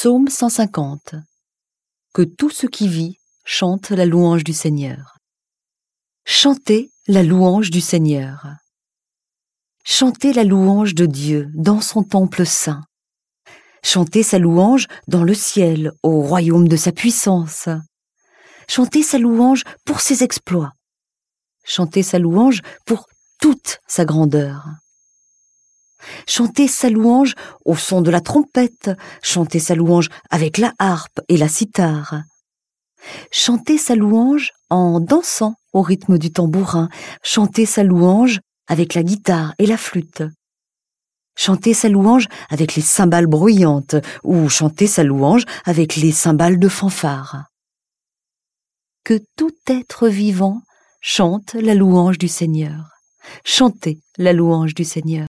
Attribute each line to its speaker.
Speaker 1: Psaume 150. Que tout ce qui vit chante la louange du Seigneur. Chantez la louange du Seigneur. Chantez la louange de Dieu dans son temple saint. Chantez sa louange dans le ciel, au royaume de sa puissance. Chantez sa louange pour ses exploits. Chantez sa louange pour toute sa grandeur. Chantez sa louange au son de la trompette, chantez sa louange avec la harpe et la cithare. Chantez sa louange en dansant au rythme du tambourin, chantez sa louange avec la guitare et la flûte. Chantez sa louange avec les cymbales bruyantes ou chantez sa louange avec les cymbales de fanfare. Que tout être vivant chante la louange du Seigneur. Chantez la louange du Seigneur.